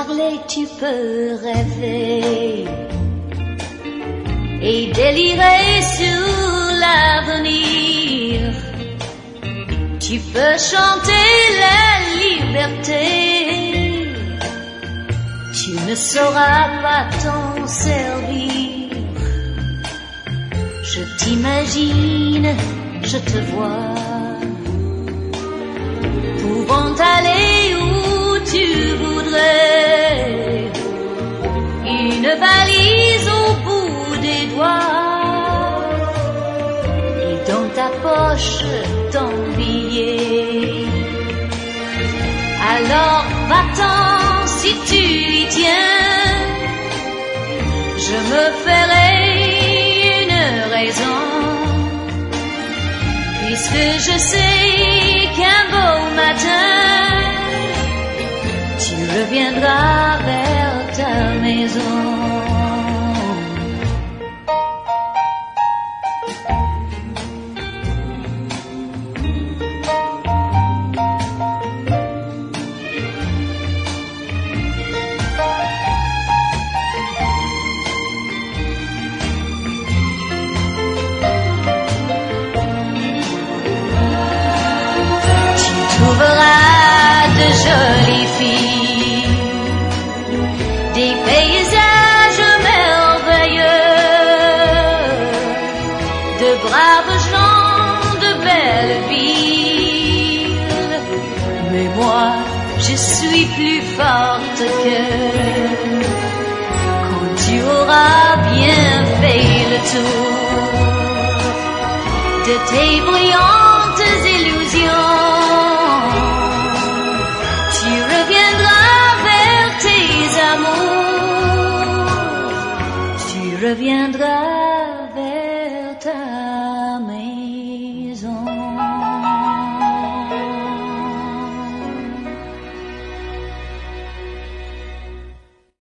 parler, tu peux rêver et délirer sur l'avenir. Tu peux chanter la liberté, tu ne sauras pas t'en servir. Je t'imagine, je te vois, pouvant aller où tu voudrais, une valise au bout des doigts, et dans ta poche ton billet. Alors va-t'en si tu y tiens, je me ferai une raison, puisque je sais qu'un beau matin tu reviendras vers ta maison. De jolies filles, des paysages merveilleux, de braves gens, de belles villes. Mais moi, je suis plus forte qu'eux. Quand tu auras bien fait le tour de tes brillantes illusions,